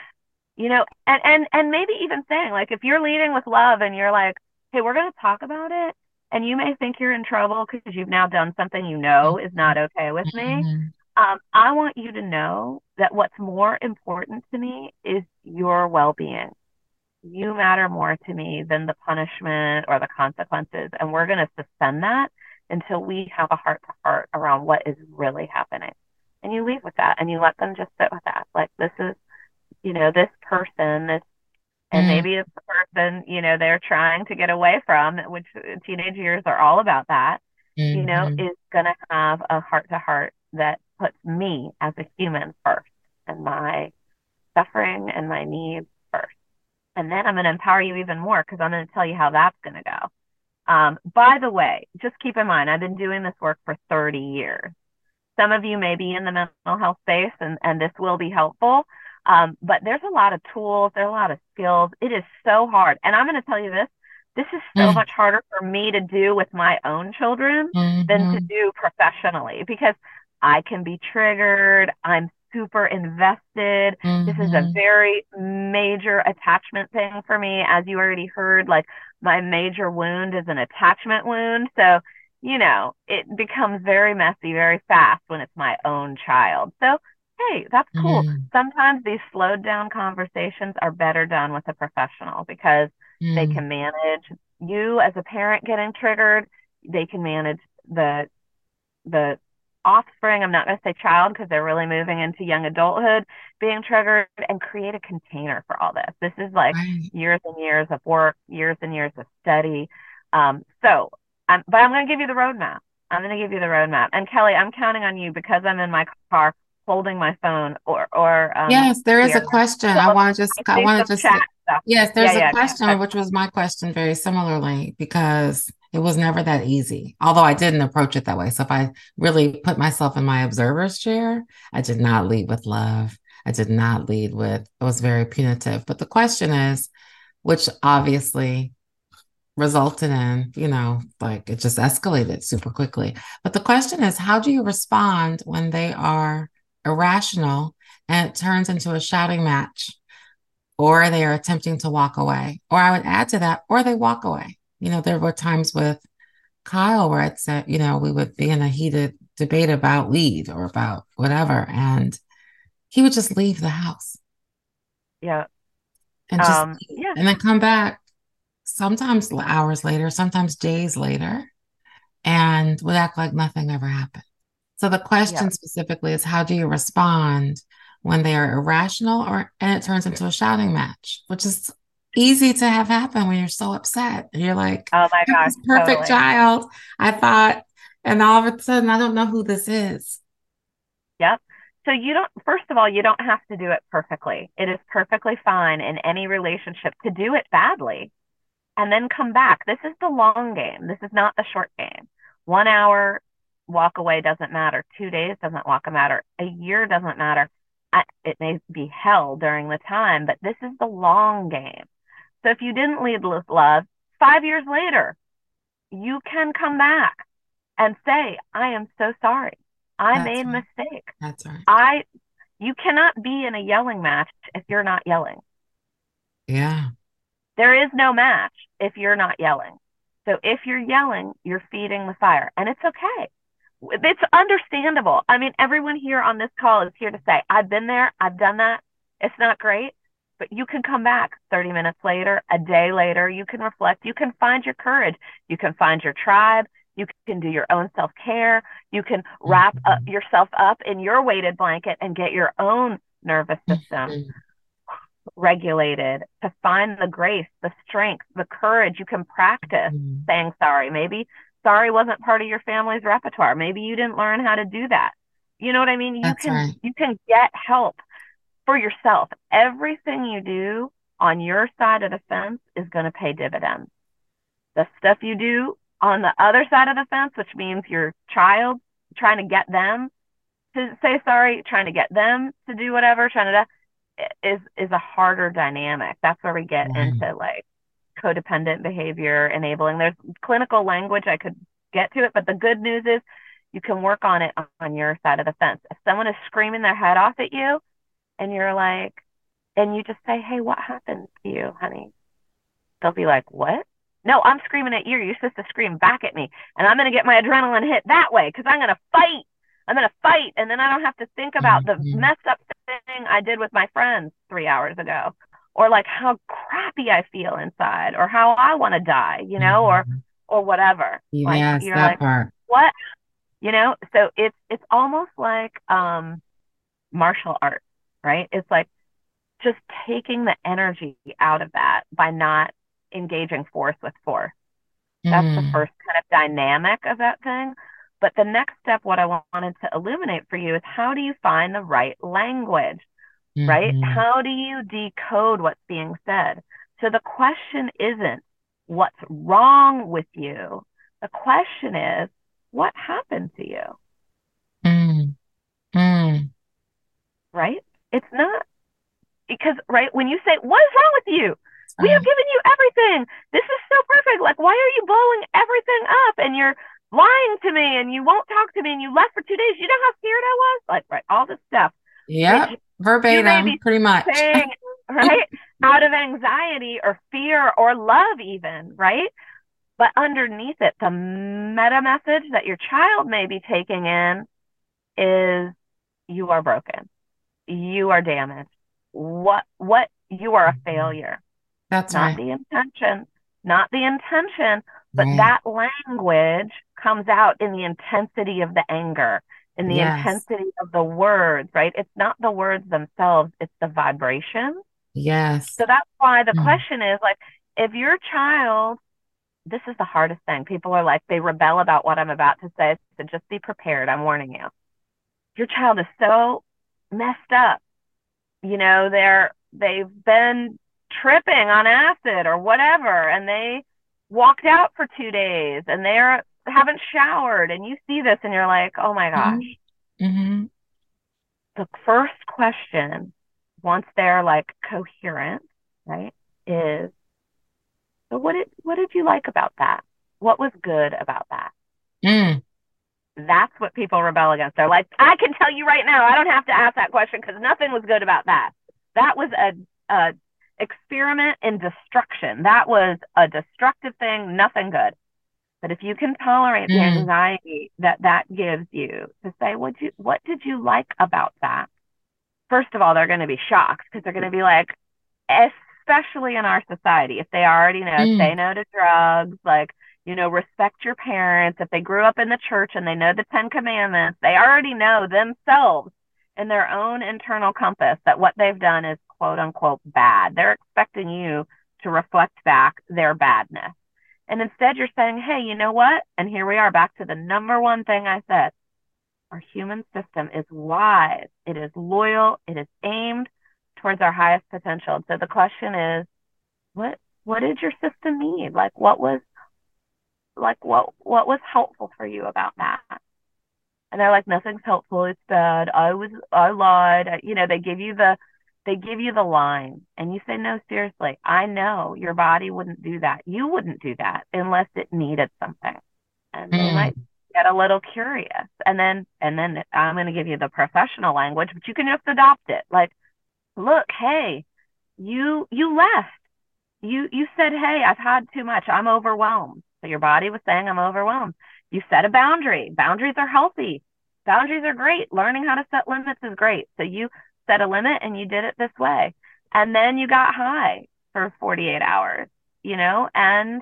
and maybe even saying like if you're leading with love and you're like, hey, we're going to talk about it, and you may think you're in trouble because you've now done something is not Mhm. okay with me. Mhm. I want you to know that what's more important to me is your well-being. You matter more to me than the punishment or the consequences. And we're going to suspend that until we have a heart to heart around what is really happening. And you leave with that and you let them just sit with that. Like, this is, this person, and Mhm. maybe it's the person, they're trying to get away from, which teenage years are all about that, Mhm. is going to have a heart to heart that puts me as a human first and my suffering and my needs first. And then I'm going to empower you even more because I'm going to tell you how that's going to go. By the way, just keep in mind, I've been doing this work for 30 years. Some of you may be in the mental health space, and this will be helpful. But there's a lot of tools, there's a lot of skills. It is so hard. And I'm going to tell you this is so Mm. much harder for me to do with my own children than to Mhm. do professionally because I can be triggered. I'm super invested. This is a Mhm. very major attachment thing for me. As you already heard, like my major wound is an attachment wound. So it becomes very messy very fast when it's my own child. So, hey, that's cool. Mhm. Sometimes these slowed down conversations are better done with a professional because they Mhm. can manage you as a parent getting triggered. They can manage the offspring. I'm not going to say child because they're really moving into young adulthood being triggered and create a container for all this. This is like Right. years and years of work, years and years of study. But I'm going to give you the roadmap. I'm going to give you the roadmap. And Kelly, I'm counting on you because I'm in my car holding my phone or Yes, there is a here. question. So I I see want some to just, chat stuff. yes, Yeah, there's a yeah, go question, ahead. which was my question very similarly, because It was never that easy, although I didn't approach it that way. So if I really put myself in my observer's chair, I did not lead with love. I did not lead with, it was very punitive. But the question is, which obviously resulted in, like it just escalated super quickly. But the question is, how do you respond when they are irrational and it turns into a shouting match, or they are attempting to walk away? Or I would add to that, or they walk away. There were times with Kyle where I'd said, we would be in a heated debate about weed or about whatever, and he would just leave the house Yeah. and just Yeah. and then come back sometimes hours later, sometimes days later, and would act like nothing ever happened. So the Yeah. question specifically is, how do you respond when they are irrational and it turns into a shouting match, which is easy to have happen when you're so upset. And you're like, Oh my I have gosh, this perfect totally. child, I thought, and all of a sudden I don't know who this is. Yep. So you don't, first of all, you don't have to do it perfectly. It is perfectly fine in any relationship to do it badly and then come back. This is the long game. This is not the short game. 1 hour walk away doesn't matter. 2 days doesn't walk matter. A year doesn't matter. It may be hell during the time, but this is the long game. So if you didn't lead with love, 5 years later, you can come back and say, I am so sorry. I That's made a right. mistake. That's right. I You cannot be in a yelling match if you're not yelling. Yeah. There is no match if you're not yelling. So if you're yelling, you're feeding the fire, and it's okay. It's understandable. I mean, everyone here on this call is here to say, I've been there, I've done that. It's not great, but you can come back 30 minutes later, a day later, you can reflect, you can find your courage, you can find your tribe, you can do your own self-care, you can wrap up Mhm. yourself up in your weighted blanket and get your own nervous system Mhm. regulated to find the grace, the strength, the courage. You can practice Mhm. saying sorry. Maybe sorry wasn't part of your family's repertoire. Maybe you didn't learn how to do that. You know what I mean? You That's can right. you can get help for yourself. Everything you do on your side of the fence is going to pay dividends. The stuff you do on the other side of the fence, which means your child, trying to get them to say sorry, trying to get them to do whatever, trying to is a harder dynamic. That's where we get Right. into like codependent behavior, enabling. There's clinical language, I could get to it, but the good news is you can work on it on your side of the fence. If someone is screaming their head off at you and you're like, and you just say, hey, what happened to you, honey? They'll be like, what? No, I'm screaming at you. You're supposed to scream back at me. And I'm going to get my adrenaline hit that way because I'm going to fight. I'm going to fight. And then I don't have to think about the Mhm. messed up thing I did with my friends 3 hours ago, or like how crappy I feel inside, or how I want to die, Mhm. or whatever. Like Yes, you're that like, part. what? So it's almost like martial arts, right? It's like just taking the energy out of that by not engaging force with force. That's the Mm. first kind of dynamic of that thing. But the next step, what I wanted to illuminate for you is how do you find the right language, right? Mhm. How do you decode what's being said? So the question isn't what's wrong with you. The question is what happened to you, Mm. Mm. right? It's not because, right, when you say, what is wrong with you? We have Right. given you everything. This is so perfect. Like, why are you blowing everything up and you're lying to me and you won't talk to me and you left for 2 days? You know how scared I was? Like, right, all this stuff, which Yep. you may Verbatim, be pretty much. saying, right, out of anxiety or fear or love, even, right? But underneath it, the meta message that your child may be taking in is you are broken, you are damaged. What you are a Mhm. failure, That's not right. the intention, not the intention, but Right. that language comes out in the intensity of the anger, in the Yes. intensity of the words, right? It's not the words themselves, it's the vibration. Yes. So that's why the Mm. question is like, if your child, this is the hardest thing. People are like, they rebel about what I'm about to say. So just be prepared. I'm warning you. Your child is so messed up. They've been tripping on acid or whatever, and walked out for 2 days and they're haven't showered, and you see this and you're like, oh my gosh. Mm-hmm. The first question, once they're like coherent, right, is, so what did you like about that? What was good about that? Mm. That's what people rebel against. They're like, I can tell you right now, I don't have to ask that question because nothing was good about that. That was a experiment in destruction. That was a destructive thing, nothing good. But if you can tolerate the Mm. anxiety that that gives you, to say, what did you like about that? First of all, they're going to be shocked because they're going to be like, especially in our society, if they already know, say Mm. no to drugs, like, respect your parents. If they grew up in the church and they know the 10 Commandments, they already know themselves in their own internal compass that what they've done is quote unquote bad. They're expecting you to reflect back their badness. And instead, you're saying, hey, you know what? And here we are back to the number one thing I said. Our human system is wise, it is loyal, it is aimed towards our highest potential. So the question is, what did your system need? What was helpful for you about that? And they're like, nothing's helpful, it's bad. I lied. They give you the line, and you say, no, seriously, I know your body wouldn't do that. You wouldn't do that unless it needed something. And they Mm. might get a little curious. And then I'm going to give you the professional language, but you can just adopt it. Like, look, hey, you left. You said, hey, I've had too much. I'm overwhelmed. So your body was saying, I'm overwhelmed. You set a boundary. Boundaries are healthy. Boundaries are great. Learning how to set limits is great. So you set a limit and you did it this way. And then you got high for 48 hours, and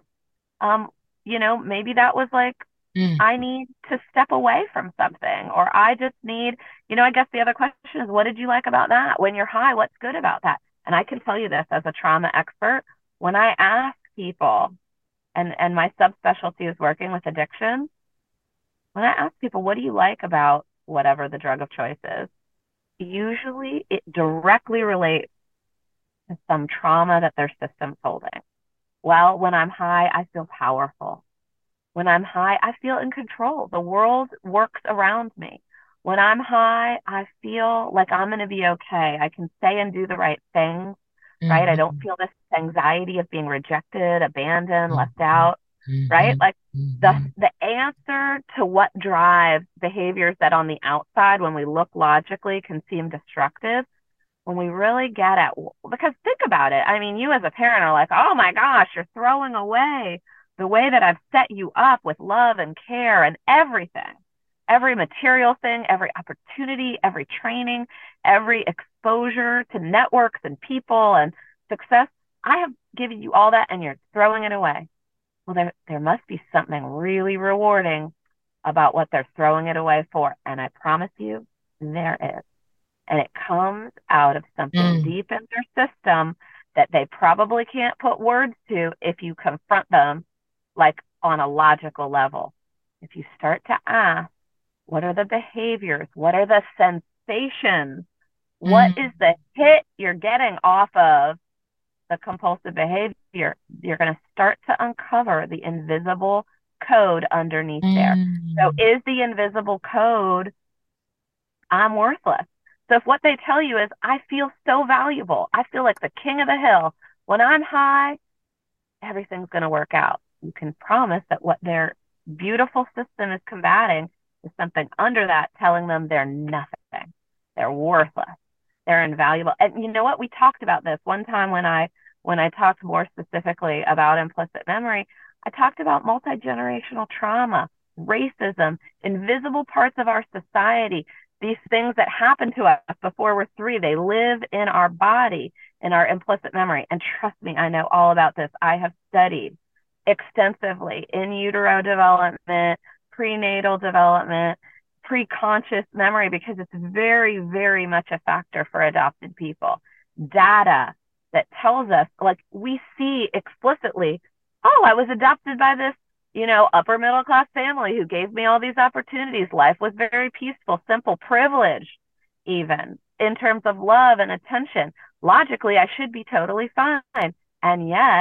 maybe that was like, Mm. I need to step away from something, or I just need, I guess the other question is, what did you like about that? When you're high, what's good about that? And I can tell you this as a trauma expert, when I ask people, and my subspecialty is working with addiction, when I ask people, what do you like about whatever the drug of choice is? Usually it directly relates to some trauma that their system's holding. Well, when I'm high, I feel powerful. When I'm high, I feel in control. The world works around me. When I'm high, I feel like I'm going to be okay. I can say and do the right things, right? I don't Mhm. feel this anxiety of being rejected, abandoned, left Mhm. out, right? Mhm. Like the Mhm. the answer to what drives behaviors that on the outside, when we look logically, can seem destructive, when we really get at, because think about it. I mean, you as a parent are like, oh my gosh, you're throwing away the way that I've set you up with love and care and everything, every material thing, every opportunity, every training, every exposure to networks and people and success. I have given you all that and you're throwing it away. Well, there must be something really rewarding about what they're throwing it away for. And I promise you, there is. And it comes out of something Mm. deep in their system that they probably can't put words to if you confront them like on a logical level. If you start to ask, what are the behaviors? What are the sensations? What Mm. is the hit you're getting off of the compulsive behavior? You're going to start to uncover the invisible code underneath there. So Mm. is the invisible code, I'm worthless? So if what they tell you is, I feel so valuable, I feel like the king of the hill, when I'm high, everything's going to work out. You can promise that what their beautiful system is combating is something under that telling them they're nothing. They're worthless. They're invaluable. And you know what? We talked about this one time when I talked more specifically about implicit memory. I talked about multi-generational trauma, racism, invisible parts of our society, these things that happen to us before we're three. They live in our body, in our implicit memory. And trust me, I know all about this. I have studied extensively in utero development, prenatal development, pre-conscious memory, because it's very, very much a factor for adopted people. Data that tells us, like, we see explicitly, oh, I was adopted by this, upper middle class family who gave me all these opportunities. Life was very peaceful, simple, privileged, even in terms of love and attention. Logically, I should be totally fine. And yet,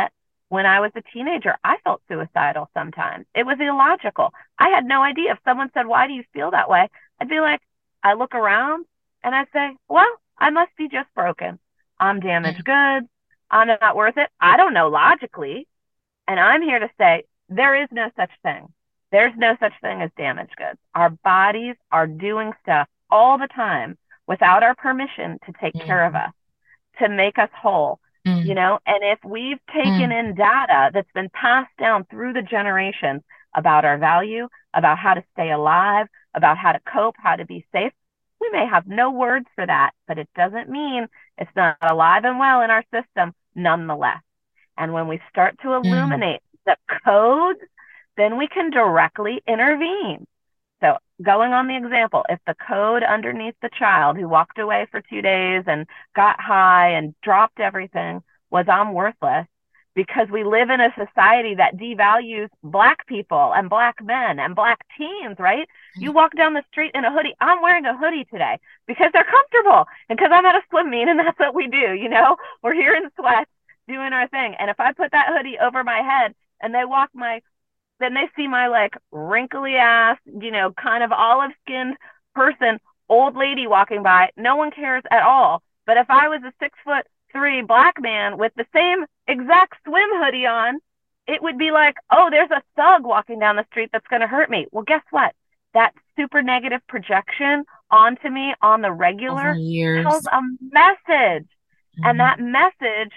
when I was a teenager, I felt suicidal sometimes. It was illogical. I had no idea. If someone said, "Why do you feel that way?" I'd be like, I look around and I'd say, "Well, I must be just broken. I'm damaged Mm, goods. I'm not worth it." I don't know logically. And I'm here to say there is no such thing. There's no such thing as damaged goods. Our bodies are doing stuff all the time without our permission to take care of mm, us, to make us whole, mm, and if we've taken mm, in data that's been passed down through the generations about our value, about how to stay alive, about how to cope, how to be safe, we may have no words for that, but it doesn't mean it's not alive and well in our system nonetheless. And when we start to mm, illuminate the codes, then we can directly intervene. So, going on the example, if the code underneath the child who walked away for 2 days and got high and dropped everything was "I'm worthless," because we live in a society that devalues Black people and Black men and Black teens, right? You walk down the street in a hoodie. I'm wearing a hoodie today because they're comfortable and because I'm at a swim meet and that's what we do. We're here in sweats doing our thing. And if I put that hoodie over my head and then they see my like wrinkly ass, kind of olive skinned person, old lady walking by. No one cares at all. But if I was a 6'3" Black man with the same exact swim hoodie on, it would be like, oh, there's a thug walking down the street that's going to hurt me. Well, guess what? That super negative projection onto me on the over regular tells years. a message. And Mhm. that message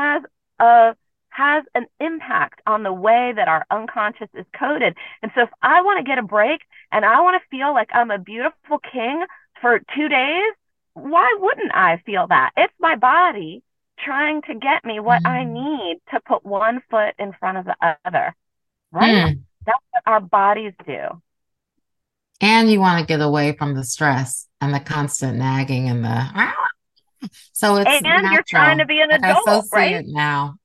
a has an impact on the way that our unconscious is coded. And so if I want to get a break and I want to feel like I'm a beautiful king for 2 days, why wouldn't I feel that? It's my body trying to get me what I Mm. need to put one foot in front of the other, right? Mm. That's what our bodies do. And you want to get away from the stress and the constant nagging and the so it's And you're trying to natural. be an Like I so adult, see right? it now.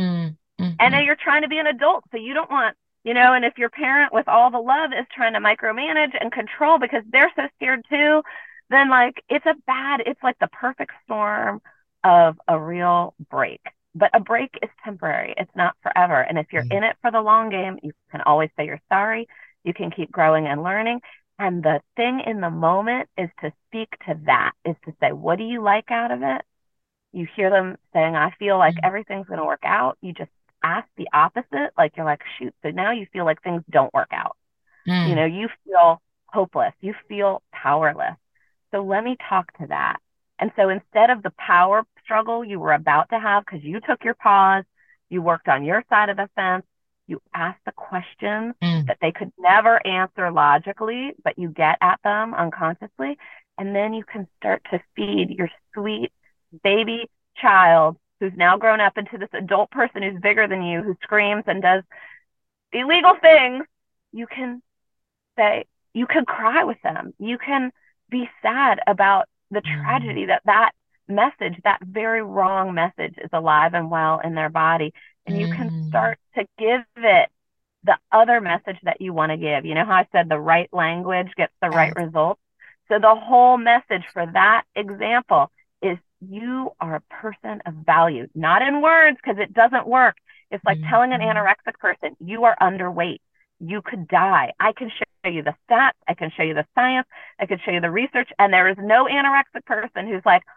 And then you're trying to be an adult. So you don't want, and if your parent with all the love is trying to micromanage and control because they're so scared too, then like it's like the perfect storm of a real break. But a break is temporary. It's not forever. And if you're Mhm. in it for the long game, you can always say you're sorry. You can keep growing and learning. And the thing in the moment is to speak to that, is to say, what do you like out of it? You hear them saying, I feel like everything's going to work out. You just ask the opposite. Like you're like, shoot. So now you feel like things don't work out. Mm. You feel hopeless. You feel powerless. So let me talk to that. And so instead of the power struggle you were about to have because you took your pause, you worked on your side of the fence, you asked the questions Mm. that they could never answer logically, but you get at them unconsciously. And then you can start to feed your sweet baby child who's now grown up into this adult person who's bigger than you, who screams and does illegal things. You can say, you can cry with them. You can be sad about the Mm. tragedy that message, that very wrong message, is alive and well in their body. And you can Mm. start to give it the other message that you want to give. You know how I said the right language gets the right Yes. result? So the whole message for that example is you are a person of value, not in words because it doesn't work. It's like telling an Mhm. anorexic person, you are underweight. You could die. I can show you the stats. I can show you the science. I can show you the research. And there is no anorexic person who's like,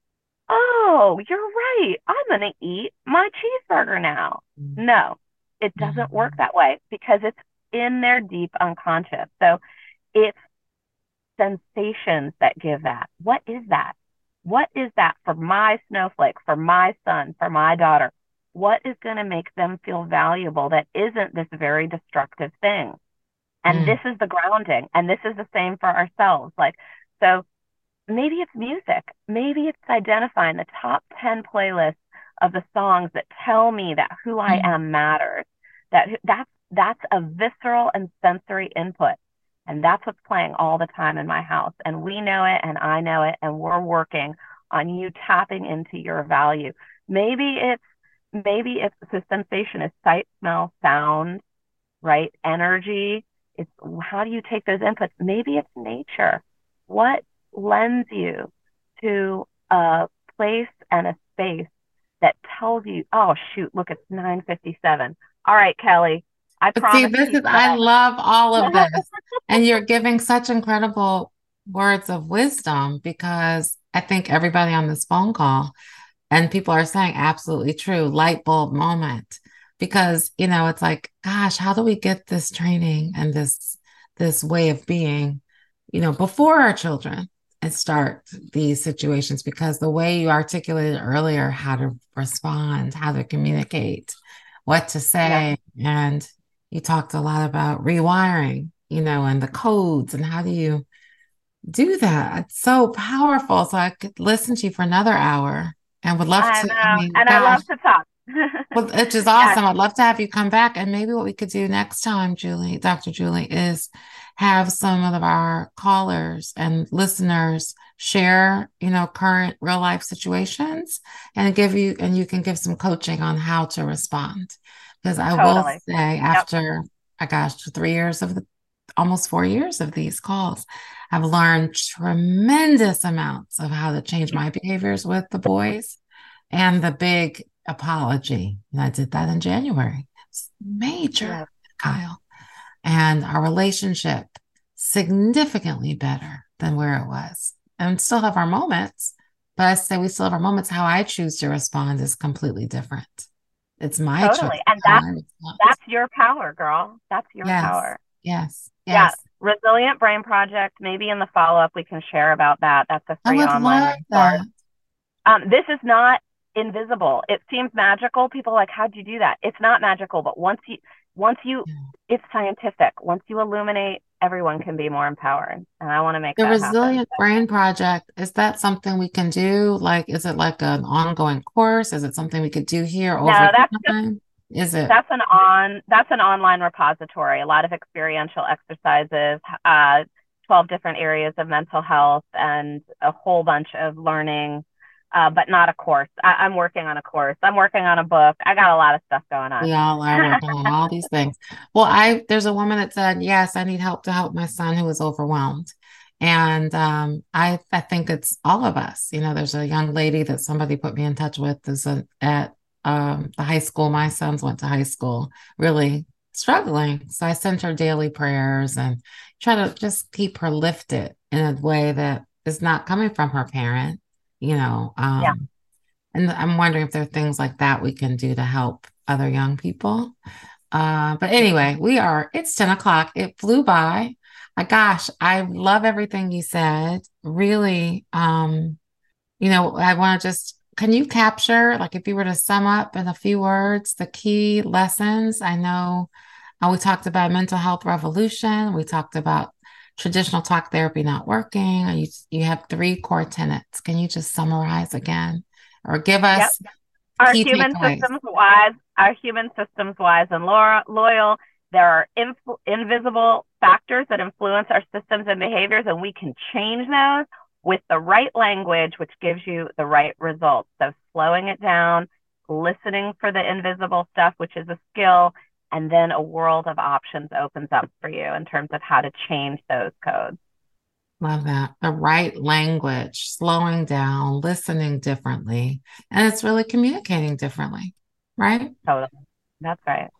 oh, you're right. I'm going to eat my cheeseburger now. No, it doesn't work Mhm. that way because it's in their deep unconscious. So it's sensations that give that. What is that? What is that for my snowflake, for my son, for my daughter? What is going to make them feel valuable that isn't this very destructive thing? And this Mm. is the grounding. And this is the same for ourselves. So maybe it's music. Maybe it's identifying the top 10 playlists of the songs that tell me that who I Mm. am matters. That's a visceral and sensory input. And that's what's playing all the time in my house. And we know it and I know it. And we're working on you tapping into your value. Maybe maybe it's the sensation is sight, smell, sound, right? Energy. It's how do you take those inputs? Maybe it's nature. What lends you to a place and a space that tells you, oh, shoot, look, it's 9:57. All right, Kelly, I But see, promise this you is, I that. love all of this. And you're giving such incredible words of wisdom because I think everybody on this phone call and people are saying absolutely true, light bulb moment. Because, it's like, gosh, how do we get this training and this way of being, before our children and start these situations? Because the way you articulated earlier, how to respond, how to communicate, what to Yeah, say, and you talked a lot about rewiring, and the codes and how do you do that? It's so powerful. So I could listen to you for another hour and would love I to. I know. mean, And I gosh, love to talk. well, which is Yeah, awesome. I'd love to have you come back. And maybe what we could do next time, Julie, Dr. Julie, is have some of our callers and listeners share, current real life situations and you can give some coaching on how to respond. Because I will totally. say, Yep, after, gosh, 3 years almost 4 years of these calls, I've learned tremendous amounts of how to change my behaviors with the boys and the big apology. And I did that in January. It's major, yeah, Kyle. And our relationship significantly better than where it was. And still have our moments, but I say we still have our moments. How I choose to respond is completely different. It's my totally. choice And how I respond. that's your power, girl. That's your Yes, power. yes, Yeah, yes. Resilient Brain Project. Maybe in the follow-up we can share about that. That's a I free would online love resource. that. This is not invisible. It seems magical. People are like, how'd you do that? It's not magical, but once you, it's scientific. Once you illuminate, everyone can be more empowered. And I want to make The that happen. Resilient Brain Project, is that something we can do? Like, is it like an ongoing course? Is it something we could do here over No, time? Is it? that's an online repository. A lot of experiential exercises, 12 different areas of mental health, and a whole bunch of learning, but not a course. I'm working on a course. I'm working on a book. I got a lot of stuff going on. We all are working on all these things. Well, there's a woman that said, yes, I need help to help my son who is overwhelmed. And I think it's all of us. There's a young lady that somebody put me in touch with at the high school my sons went to high school, really struggling. So I sent her daily prayers and try to just keep her lifted in a way that is not coming from her parent, you know. Yeah, And I'm wondering if there are things like that we can do to help other young people. But anyway, it's 10 o'clock. It flew by. Gosh, I love everything you said. Really, I want to can you capture, like, if you were to sum up in a few words, the key lessons? I know we talked about mental health revolution. We talked about traditional talk therapy not working. You have three core tenets. Can you just summarize again or give yep. us key takeaways? Our human systems wise and loyal. There are invisible factors that influence our systems and behaviors, and we can change those with the right language, which gives you the right results. So slowing it down, listening for the invisible stuff, which is a skill, and then a world of options opens up for you in terms of how to change those codes. Love that. The right language, slowing down, listening differently, and it's really communicating differently, right? Totally. That's right.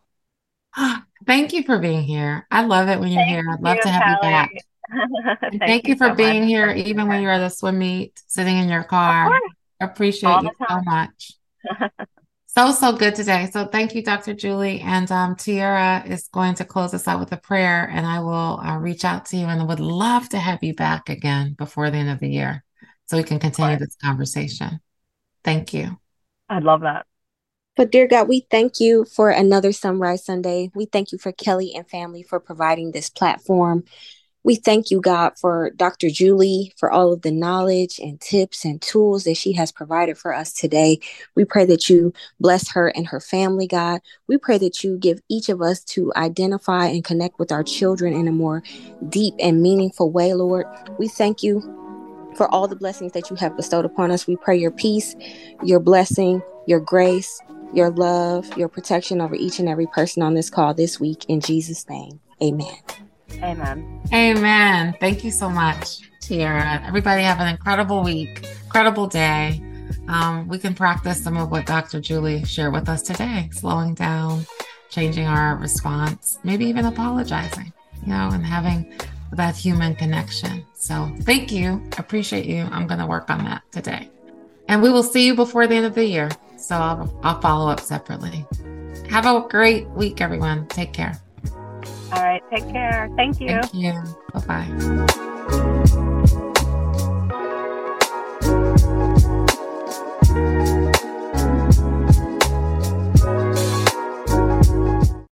Thank you for being here. I love it when you're Thank here. I'd love you, to have you Kelly. back. And Thank thank you you for so much. being here, even when you're at a swim meet, sitting in your Of car. course, I appreciate all you the so time. much. So, so good today. So thank you, Dr. Julie. And Tiara is going to close us out with a prayer, and I will reach out to you and I would love to have you back again before the end of the year so we can Of continue course. this conversation. Thank you. I'd love that. So, dear God, we thank you for another Sunrise Sunday. We thank you for Kelly and family for providing this platform. We thank you, God, for Dr. Julie, for all of the knowledge and tips and tools that she has provided for us today. We pray that you bless her and her family, God. We pray that you give each of us to identify and connect with our children in a more deep and meaningful way, Lord. We thank you for all the blessings that you have bestowed upon us. We pray your peace, your blessing, your grace, your love, your protection over each and every person on this call this week. In Jesus' name, amen. Amen. Amen. Thank you so much, Tiara. Everybody have an incredible week, incredible day. we can practice some of what Dr. Julie shared with us today, slowing down, changing our response, maybe even apologizing, and having that human connection. So thank you. Appreciate you. I'm going to work on that today. And we will see you before the end of the year. So I'll follow up separately. Have a great week, everyone. Take care. All right. Take care. Thank you. Thank you. Bye-bye.